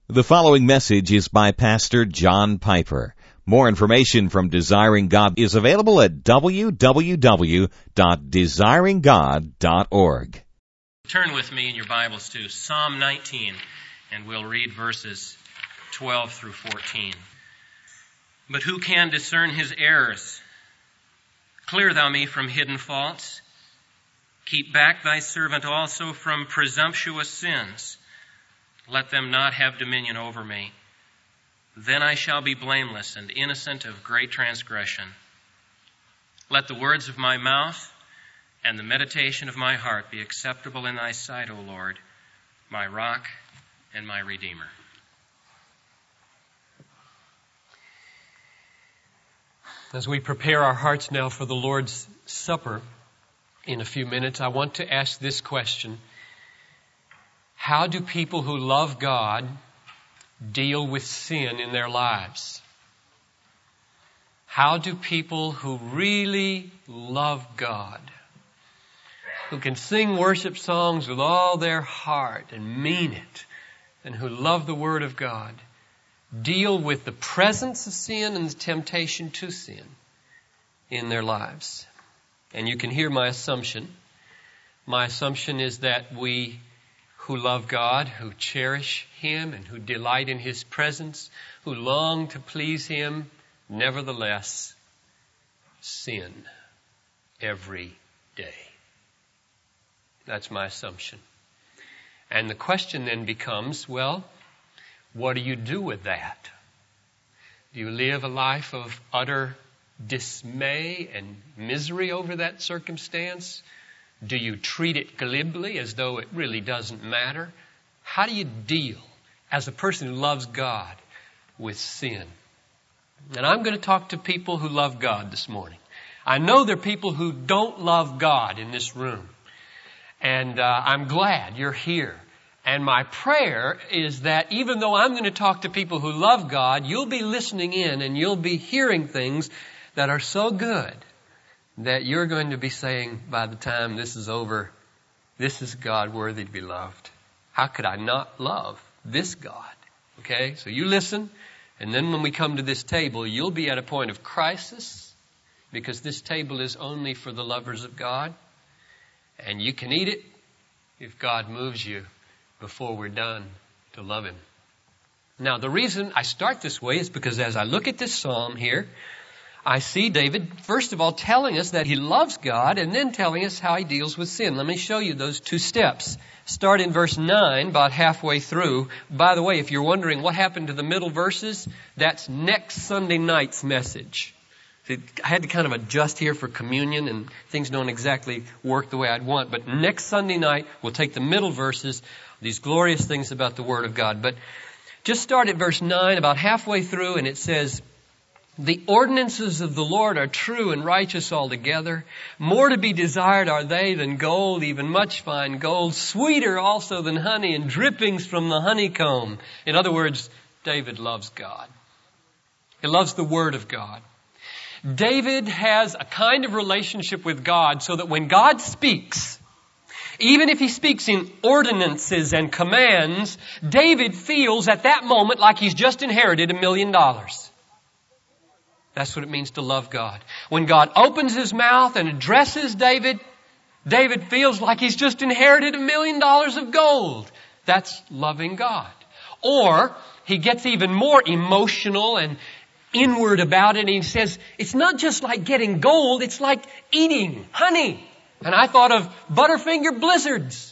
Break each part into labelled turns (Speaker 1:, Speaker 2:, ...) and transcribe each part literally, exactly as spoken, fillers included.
Speaker 1: The following message is by Pastor John Piper. More information from Desiring God is available at w w w dot desiring god dot org.
Speaker 2: Turn with me in your Bibles to Psalm nineteen, and we'll read verses twelve through fourteen. But who can discern his errors? Clear thou me from hidden faults. Keep back thy servant also from presumptuous sins. Let them not have dominion over me. Then I shall be blameless and innocent of great transgression. Let the words of my mouth and the meditation of my heart be acceptable in thy sight, O Lord, my rock and my redeemer. As we prepare our hearts now for the Lord's Supper in a few minutes, I want to ask this question. How do people who love God deal with sin in their lives? How do people who really love God, who can sing worship songs with all their heart and mean it, and who love the Word of God, deal with the presence of sin and the temptation to sin in their lives? And you can hear my assumption. My assumption is that we who love God, who cherish Him, and who delight in His presence, who long to please Him, nevertheless sin every day. That's my assumption. And the question then becomes, well, what do you do with that? Do you live a life of utter dismay and misery over that circumstance? Do you treat it glibly as though it really doesn't matter? How do you deal as a person who loves God with sin? And I'm going to talk to people who love God this morning. I know there are people who don't love God in this room. And uh, I'm glad you're here. And my prayer is that even though I'm going to talk to people who love God, you'll be listening in and you'll be hearing things that are so good that you're going to be saying by the time this is over, this is God worthy to be loved. How could I not love this God? Okay, so you listen, and then when we come to this table, you'll be at a point of crisis, because this table is only for the lovers of God, and you can eat it if God moves you before we're done to love Him. Now, the reason I start this way is because as I look at this psalm here, I see David, first of all, telling us that he loves God and then telling us how he deals with sin. Let me show you those two steps. Start in verse nine, about halfway through. By the way, if you're wondering what happened to the middle verses, that's next Sunday night's message. I had to kind of adjust here for communion, and things don't exactly work the way I'd want. But next Sunday night, we'll take the middle verses, these glorious things about the Word of God. But just start at verse nine, about halfway through, and it says, the ordinances of the Lord are true and righteous altogether. More to be desired are they than gold, even much fine gold. Sweeter also than honey and drippings from the honeycomb. In other words, David loves God. He loves the Word of God. David has a kind of relationship with God so that when God speaks, even if He speaks in ordinances and commands, David feels at that moment like he's just inherited a million dollars. That's what it means to love God. When God opens His mouth and addresses David, David feels like he's just inherited a million dollars of gold. That's loving God. Or he gets even more emotional and inward about it, and he says, it's not just like getting gold, it's like eating honey. And I thought of Butterfinger blizzards.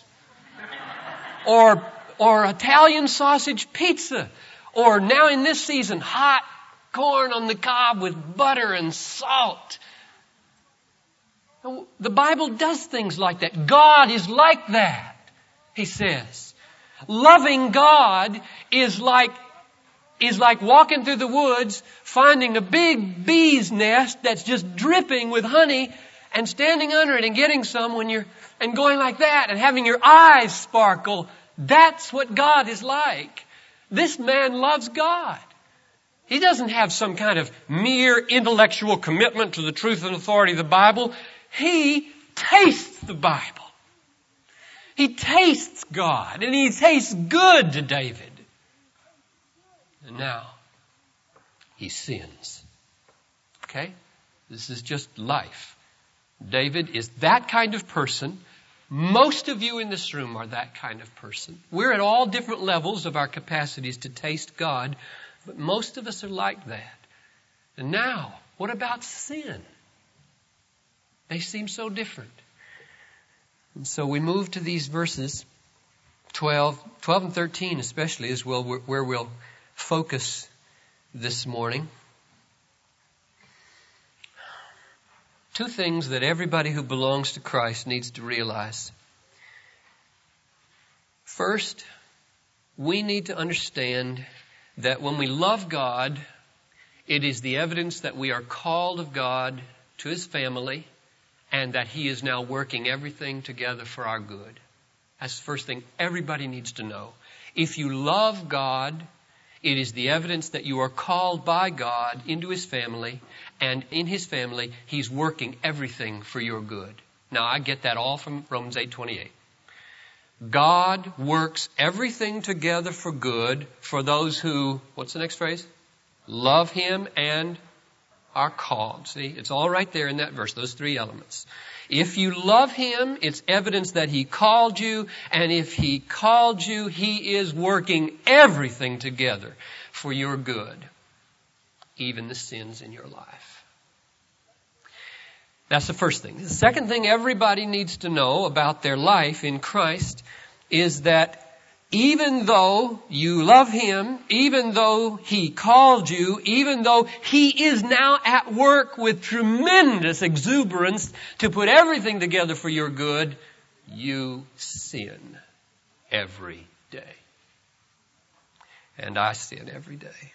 Speaker 2: Or, or Italian sausage pizza. Or now in this season, hot corn on the cob with butter and salt. The Bible does things like that. God is like that, He says. Loving God is like, is like walking through the woods, finding a big bee's nest that's just dripping with honey, and standing under it and getting some when you're, and going like that and having your eyes sparkle. That's what God is like. This man loves God. He doesn't have some kind of mere intellectual commitment to the truth and authority of the Bible. He tastes the Bible. He tastes God, and he tastes good to David. And now, he sins. Okay? This is just life. David is that kind of person. Most of you in this room are that kind of person. We're at all different levels of our capacities to taste God, but most of us are like that. And now, what about sin? They seem so different. And so we move to these verses, twelve, twelve and thirteen especially is where we'll focus this morning. Two things that everybody who belongs to Christ needs to realize. First, we need to understand that when we love God, it is the evidence that we are called of God to His family and that He is now working everything together for our good. That's the first thing everybody needs to know. If you love God, it is the evidence that you are called by God into His family, and in His family, He's working everything for your good. Now, I get that all from Romans eight twenty-eight. God works everything together for good for those who, what's the next phrase? Love Him and are called. See, it's all right there in that verse, those three elements. If you love Him, it's evidence that He called you. And if He called you, He is working everything together for your good, even the sins in your life. That's the first thing. The second thing everybody needs to know about their life in Christ is that even though you love Him, even though He called you, even though He is now at work with tremendous exuberance to put everything together for your good, you sin every day. And I sin every day.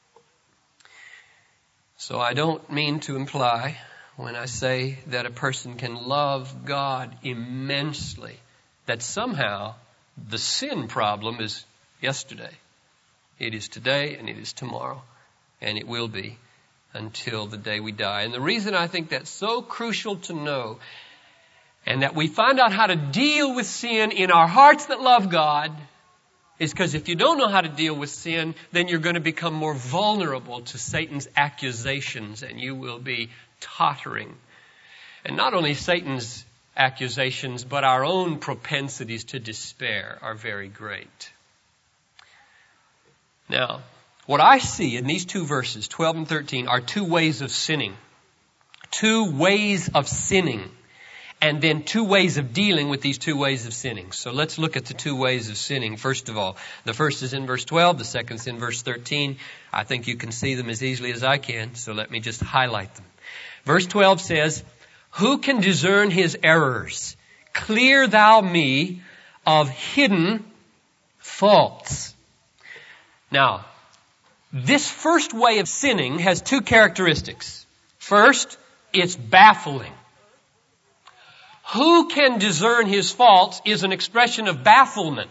Speaker 2: So I don't mean to imply when I say that a person can love God immensely, that somehow the sin problem is yesterday. It is today and it is tomorrow. And it will be until the day we die. And the reason I think that's so crucial to know, and that we find out how to deal with sin in our hearts that love God, is because if you don't know how to deal with sin, then you're going to become more vulnerable to Satan's accusations and you will be tottering. And not only Satan's accusations, but our own propensities to despair are very great. Now, what I see in these two verses, twelve and thirteen, are two ways of sinning. Two ways of sinning. And then two ways of dealing with these two ways of sinning. So let's look at the two ways of sinning. First of all, the first is in verse twelve, the second is in verse thirteen. I think you can see them as easily as I can, so let me just highlight them. Verse twelve says, "Who can discern his errors? Clear thou me of hidden faults." Now, this first way of sinning has two characteristics. First, it's baffling. Who can discern his faults is an expression of bafflement.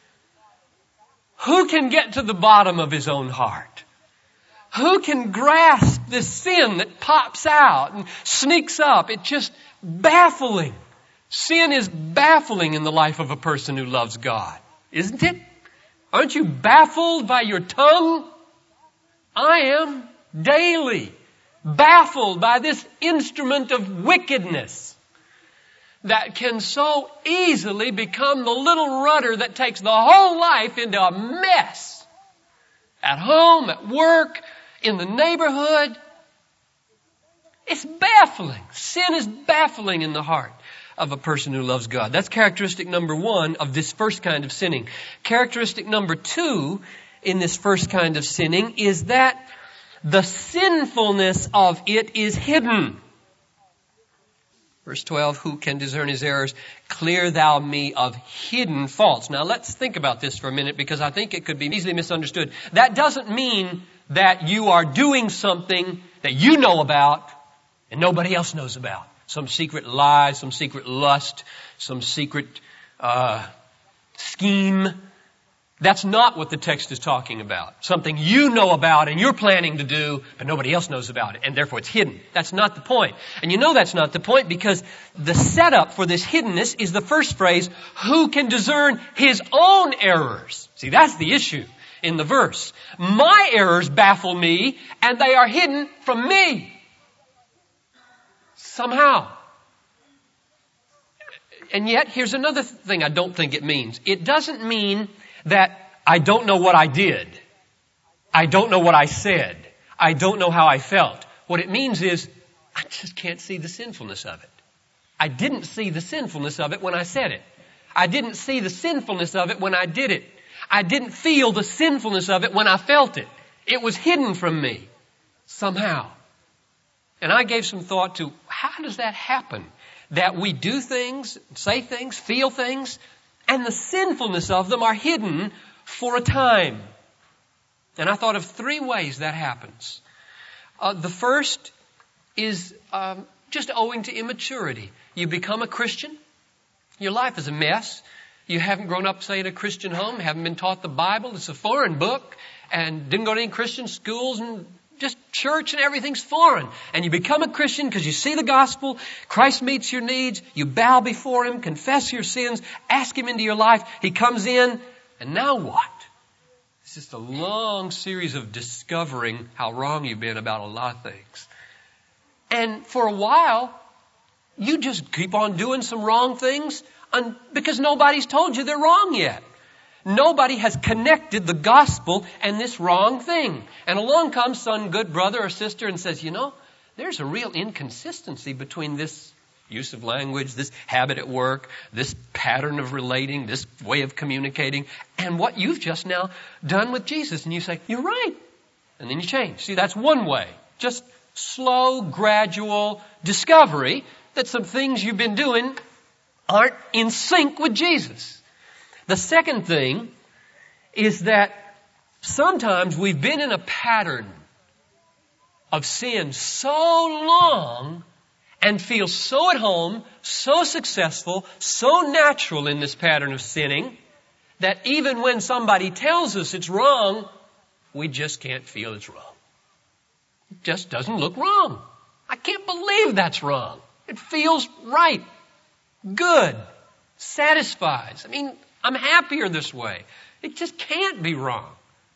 Speaker 2: Who can get to the bottom of his own heart? Who can grasp this sin that pops out and sneaks up? It's just baffling. Sin is baffling in the life of a person who loves God, isn't it? Aren't you baffled by your tongue? I am daily baffled by this instrument of wickedness that can so easily become the little rudder that takes the whole life into a mess. At home, at work, in the neighborhood. It's baffling. Sin is baffling in the heart of a person who loves God. That's characteristic number one of this first kind of sinning. Characteristic number two in this first kind of sinning is that the sinfulness of it is hidden. Verse twelve, "Who can discern his errors? Clear thou me of hidden faults." Now let's think about this for a minute, because I think it could be easily misunderstood. That doesn't mean that you are doing something that you know about and nobody else knows about. Some secret lie, some secret lust, some secret uh, scheme. That's not what the text is talking about. Something you know about and you're planning to do, but nobody else knows about it, and therefore it's hidden. That's not the point. And you know that's not the point because the setup for this hiddenness is the first phrase, "Who can discern his own errors?" See, that's the issue. in the verse. My errors baffle me, and they are hidden from me. Somehow. And yet, here's another thing I don't think it means. It doesn't mean that I don't know what I did. I don't know what I said. I don't know how I felt. What it means is, I just can't see the sinfulness of it. I didn't see the sinfulness of it when I said it. I didn't see the sinfulness of it when I did it. I didn't feel the sinfulness of it when I felt it. It was hidden from me somehow. And I gave some thought to how does that happen? That we do things, say things, feel things, and the sinfulness of them are hidden for a time. And I thought of three ways that happens. Uh, the first is um, just owing to immaturity. You become a Christian. Your life is a mess. You haven't grown up, say, in a Christian home, haven't been taught the Bible. It's a foreign book, and didn't go to any Christian schools, and just church and everything's foreign. And you become a Christian because you see the gospel. Christ meets your needs. You bow before Him, confess your sins, ask Him into your life. He comes in, and now what? It's just a long series of discovering how wrong you've been about a lot of things. And for a while, you just keep on doing some wrong things un- because nobody's told you they're wrong yet. Nobody has connected the gospel and this wrong thing. And along comes some good brother or sister and says, you know, there's a real inconsistency between this use of language, this habit at work, this pattern of relating, this way of communicating, and what you've just now done with Jesus. And you say, you're right. And then you change. See, that's one way. Just slow, gradual discovery that some things you've been doing aren't in sync with Jesus. The second thing is that sometimes we've been in a pattern of sin so long and feel so at home, so successful, so natural in this pattern of sinning that even when somebody tells us it's wrong, we just can't feel it's wrong. It just doesn't look wrong. I can't believe that's wrong. It feels right, good, satisfies. I mean, I'm happier this way. It just can't be wrong.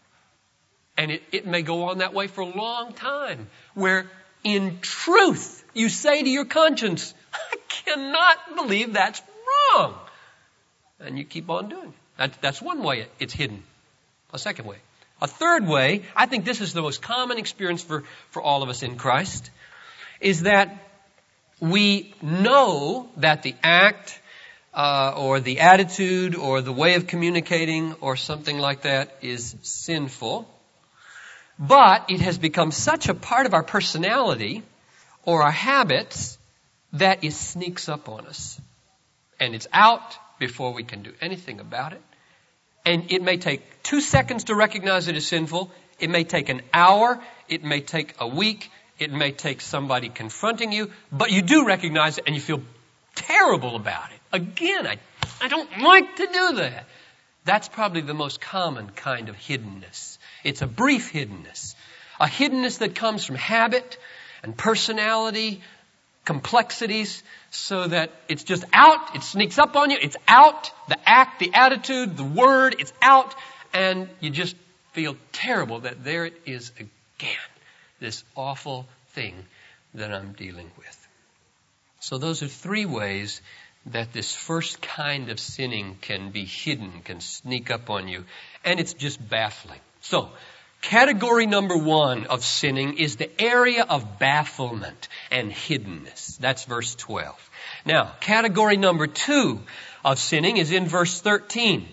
Speaker 2: And it, it may go on that way for a long time, where in truth you say to your conscience, I cannot believe that's wrong. And you keep on doing it. That, that's one way it's hidden. A second way. A third way, I think this is the most common experience for, for all of us in Christ, is that we know that the act uh, or the attitude or the way of communicating or something like that is sinful, but it has become such a part of our personality or our habits that it sneaks up on us. And it's out before we can do anything about it. And it may take two seconds to recognize it as sinful. It may take an hour. It may take a week. It may take somebody confronting you. But you do recognize it and you feel terrible about it. Again, I, I don't like to do that. That's probably the most common kind of hiddenness. It's a brief hiddenness. A hiddenness that comes from habit and personality, complexities, so that it's just out, it sneaks up on you, it's out, the act, the attitude, the word, it's out, and you just feel terrible that there it is again, this awful thing that I'm dealing with. So those are three ways that this first kind of sinning can be hidden, can sneak up on you, and it's just baffling. So, category number one of sinning is the area of bafflement and hiddenness. That's verse twelve. Now, category number two of sinning is in verse thirteen.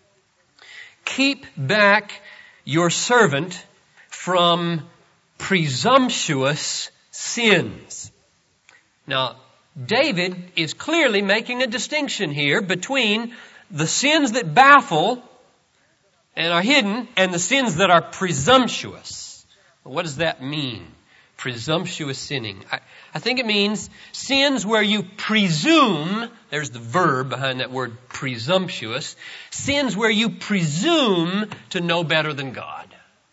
Speaker 2: Keep back your servant from presumptuous sins. Now, David is clearly making a distinction here between the sins that baffle and are hidden, and the sins that are presumptuous. What does that mean? Presumptuous sinning. I, I think it means sins where you presume, there's the verb behind that word presumptuous, sins where you presume to know better than God.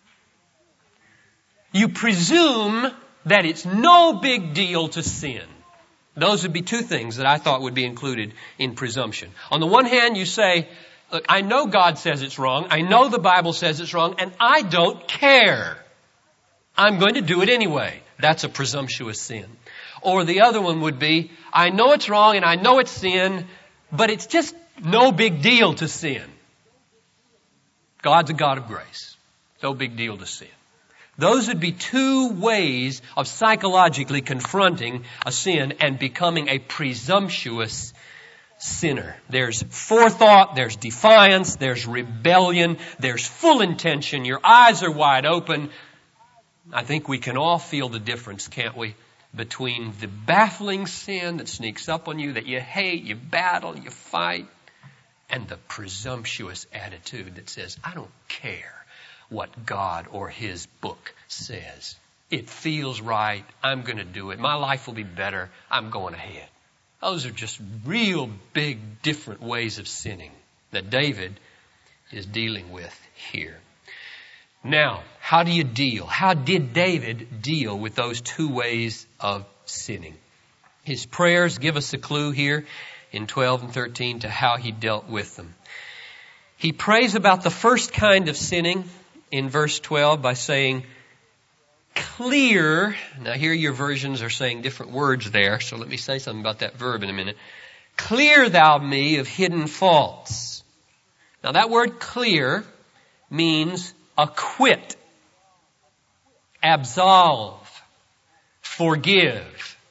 Speaker 2: You presume that it's no big deal to sin. Those would be two things that I thought would be included in presumption. On the one hand, you say, Look, I know God says it's wrong. I know the Bible says it's wrong, and I don't care. I'm going to do it anyway. That's a presumptuous sin. Or the other one would be, I know it's wrong and I know it's sin, but it's just no big deal to sin. God's a God of grace. No big deal to sin. Those would be two ways of psychologically confronting a sin and becoming a presumptuous sinner. There's forethought, there's defiance, there's rebellion, there's full intention. Your eyes are wide open. I think we can all feel the difference, can't we? Between the baffling sin that sneaks up on you, that you hate, you battle, you fight, and the presumptuous attitude that says, I don't care what God or His book says. It feels right. I'm going to do it. My life will be better. I'm going ahead. Those are just real big, different ways of sinning that David is dealing with here. Now, how do you deal? How did David deal with those two ways of sinning? His prayers give us a clue here in twelve and thirteen to how he dealt with them. He prays about the first kind of sinning in verse twelve by saying, clear. Now here your versions are saying different words there, so let me say something about that verb in a minute. Clear thou me of hidden faults. Now that word clear means acquit, absolve, forgive,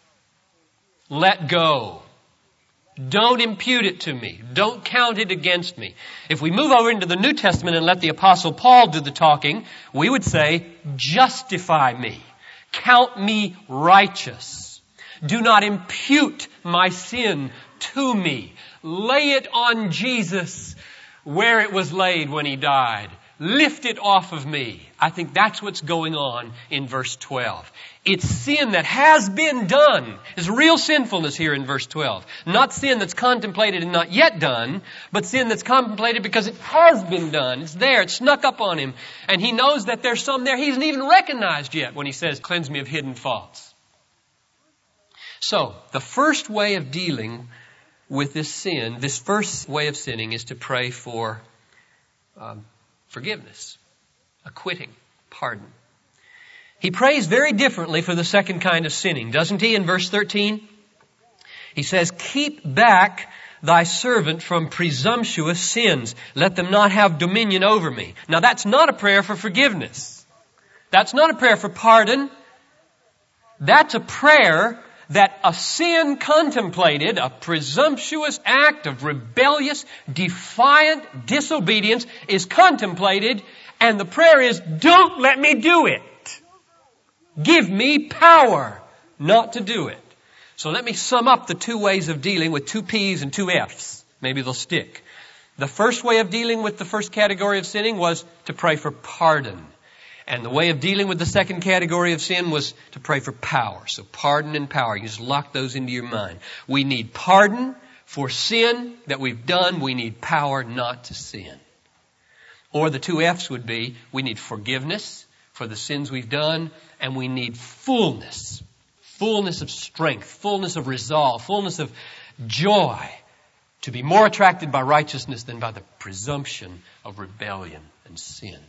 Speaker 2: let go. Don't impute it to me. Don't count it against me. If we move over into the New Testament and let the Apostle Paul do the talking, we would say, justify me. Count me righteous. Do not impute my sin to me. Lay it on Jesus where it was laid when He died. Lift it off of me. I think that's what's going on in verse twelve. It's sin that has been done. There's real sinfulness here in verse twelve. Not sin that's contemplated and not yet done, but sin that's contemplated because it has been done. It's there. It's snuck up on him. And he knows that there's some there he hasn't even recognized yet when he says, cleanse me of hidden faults. So, the first way of dealing with this sin, this first way of sinning is to pray for um, forgiveness, acquitting, pardon. He prays very differently for the second kind of sinning, doesn't he? In verse thirteen, he says, keep back thy servant from presumptuous sins. Let them not have dominion over me. Now that's not a prayer for forgiveness. That's not a prayer for pardon. That's a prayer that a sin contemplated, a presumptuous act of rebellious, defiant disobedience is contemplated, and the prayer is, don't let me do it. Give me power not to do it. So let me sum up the two ways of dealing with two P's and two F's. Maybe they'll stick. The first way of dealing with the first category of sinning was to pray for pardon. And the way of dealing with the second category of sin was to pray for power. So pardon and power. You just lock those into your mind. We need pardon for sin that we've done. We need power not to sin. Or the two F's would be, we need forgiveness for the sins we've done, and we need fullness. Fullness of strength, fullness of resolve, fullness of joy to be more attracted by righteousness than by the presumption of rebellion and sin.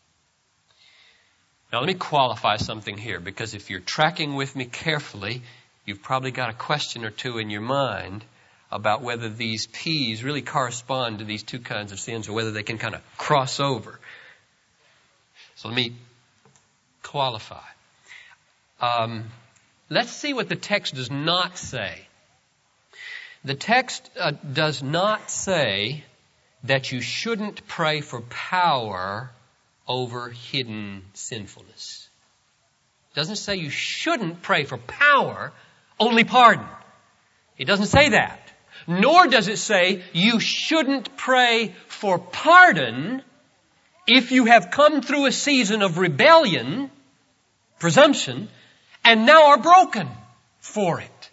Speaker 2: Now let me qualify something here, because if you're tracking with me carefully, you've probably got a question or two in your mind about whether these P's really correspond to these two kinds of sins or whether they can kind of cross over. So let me qualify. Um, let's see what the text does not say. The text uh, does not say that you shouldn't pray for power over hidden sinfulness. It doesn't say you shouldn't pray for power, only pardon. It doesn't say that. Nor does it say you shouldn't pray for pardon if you have come through a season of rebellion, presumption, and now are broken for it.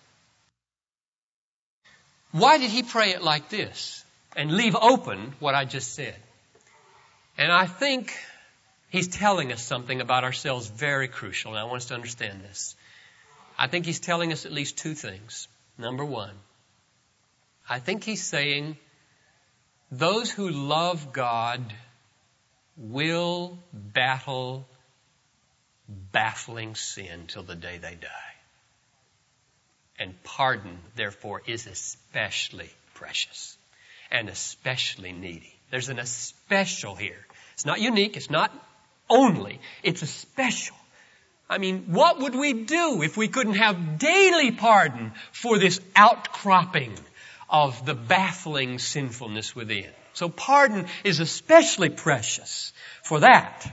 Speaker 2: Why did he pray it like this and leave open what I just said? And I think he's telling us something about ourselves very crucial, and I want us to understand this. I think he's telling us at least two things. Number one, I think he's saying those who love God will battle baffling sin till the day they die. And pardon, therefore, is especially precious and especially needy. There's an especial here. It's not unique. It's not only. It's a special. I mean, what would we do if we couldn't have daily pardon for this outcropping of the baffling sinfulness within? So pardon is especially precious for that.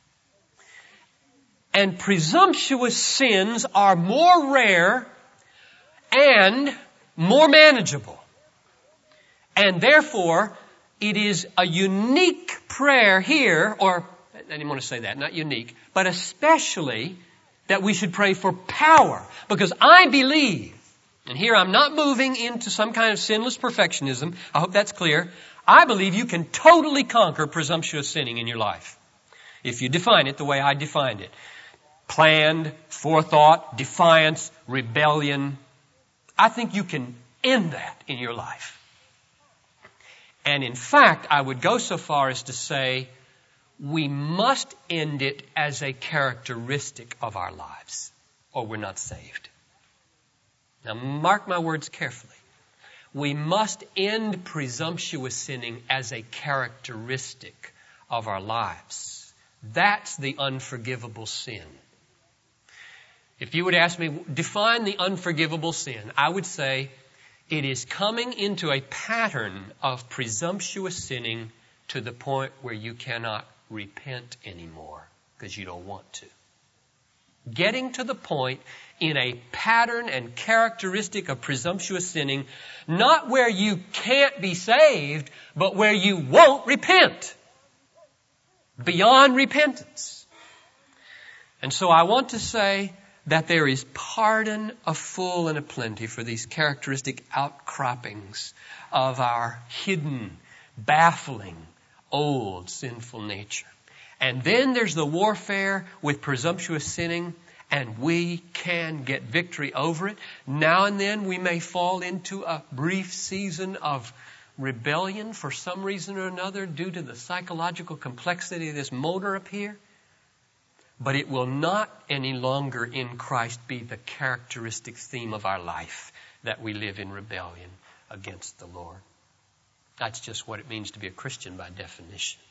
Speaker 2: And presumptuous sins are more rare and more manageable. And therefore, it is a unique prayer here, or I didn't want to say that, not unique, but especially that we should pray for power. Because I believe, and here I'm not moving into some kind of sinless perfectionism. I hope that's clear. I believe you can totally conquer presumptuous sinning in your life. If you define it the way I defined it. Planned, forethought, defiance, rebellion. I think you can end that in your life. And in fact, I would go so far as to say we must end it as a characteristic of our lives, or we're not saved. Now mark my words carefully. We must end presumptuous sinning as a characteristic of our lives. That's the unforgivable sin. If you would ask me, define the unforgivable sin, I would say it is coming into a pattern of presumptuous sinning to the point where you cannot repent anymore because you don't want to. Getting to the point in a pattern and characteristic of presumptuous sinning, not where you can't be saved, but where you won't repent. Beyond repentance. And so I want to say that there is pardon a full and a plenty for these characteristic outcroppings of our hidden, baffling, old sinful nature. And then there's the warfare with presumptuous sinning, and we can get victory over it. Now and then we may fall into a brief season of rebellion for some reason or another due to the psychological complexity of this motor up here. But it will not any longer in Christ be the characteristic theme of our life that we live in rebellion against the Lord. That's just what it means to be a Christian by definition.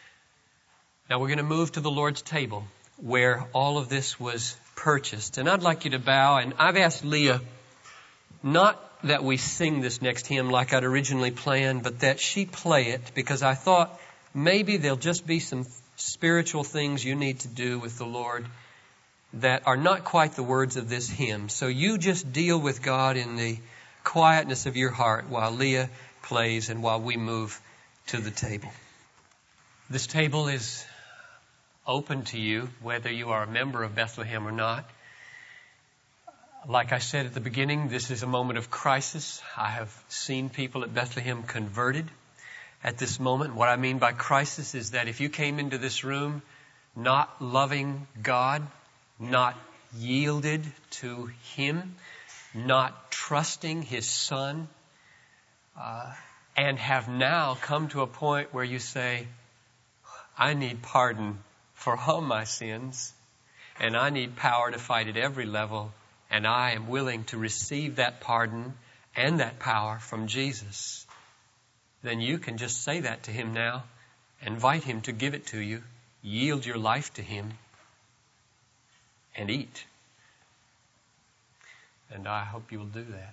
Speaker 2: Now we're going to move to the Lord's table where all of this was purchased. And I'd like you to bow, and I've asked Leah not that we sing this next hymn like I'd originally planned, but that she play it because I thought maybe there'll just be some spiritual things you need to do with the Lord that are not quite the words of this hymn. So you just deal with God in the quietness of your heart while Leah plays and while we move to the table. This table is open to you, whether you are a member of Bethlehem or not. Like I said at the beginning, this is a moment of crisis. I have seen people at Bethlehem converted at this moment. What I mean by crisis is that if you came into this room not loving God, not yielded to Him, not trusting His Son, uh, and have now come to a point where you say, I need pardon for all my sins, and I need power to fight at every level, and I am willing to receive that pardon and that power from Jesus, then you can just say that to Him now, invite Him to give it to you, yield your life to Him, and eat. And I hope you will do that.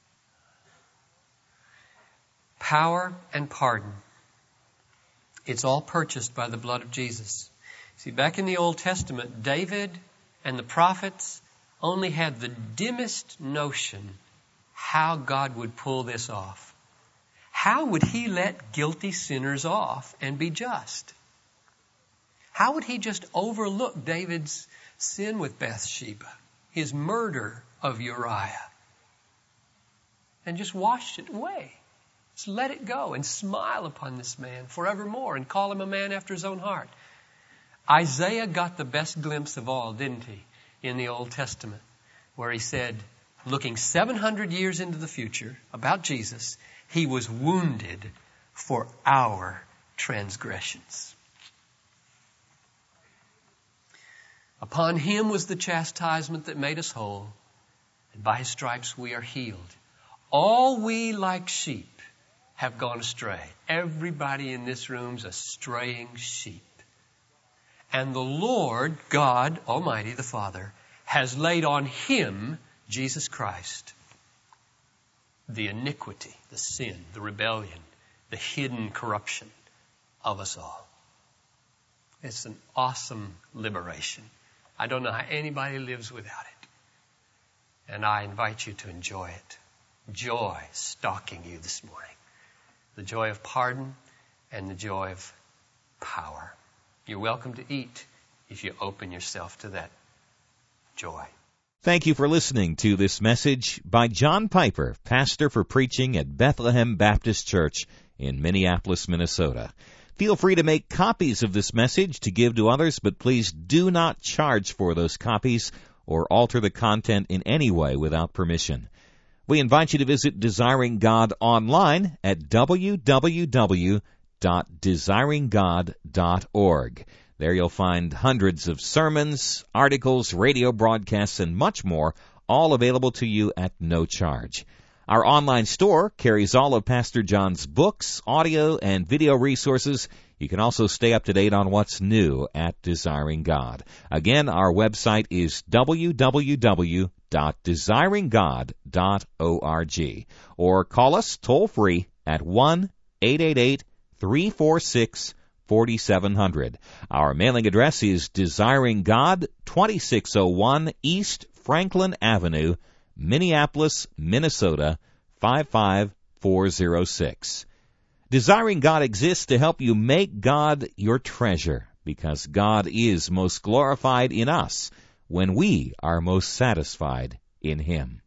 Speaker 2: Power and pardon. It's all purchased by the blood of Jesus. See, back in the Old Testament, David and the prophets only had the dimmest notion how God would pull this off. How would He let guilty sinners off and be just? How would He just overlook David's sin with Bathsheba, his murder of Uriah, and just wash it away? Just let it go and smile upon this man forevermore and call him a man after His own heart. Isaiah got the best glimpse of all, didn't he, in the Old Testament, where he said, looking seven hundred years into the future about Jesus, He was wounded for our transgressions. Upon him was the chastisement that made us whole, and by his stripes we are healed. All we like sheep have gone astray. Everybody in this room's a straying sheep. And the Lord God Almighty, the Father, has laid on him, Jesus Christ, the iniquity, the sin, the rebellion, the hidden corruption of us all. It's an awesome liberation. I don't know how anybody lives without it. And I invite you to enjoy it. Joy stalking you this morning. The joy of pardon and the joy of power. You're welcome to eat if you open yourself to that joy.
Speaker 1: Thank you for listening to this message by John Piper, pastor for preaching at Bethlehem Baptist Church in Minneapolis, Minnesota. Feel free to make copies of this message to give to others, but please do not charge for those copies or alter the content in any way without permission. We invite you to visit Desiring God online at w w w dot desiring god dot org. There you'll find hundreds of sermons, articles, radio broadcasts, and much more, all available to you at no charge. Our online store carries all of Pastor John's books, audio, and video resources. You can also stay up to date on what's new at Desiring God. Again, our website is w w w dot desiring god dot org. Or call us toll-free at one eight eight eight, three four six, four seven zero zero. Our mailing address is Desiring God, twenty-six oh one East Franklin Avenue, Minneapolis, Minnesota, five five four zero six. Desiring God exists to help you make God your treasure, because God is most glorified in us when we are most satisfied in Him.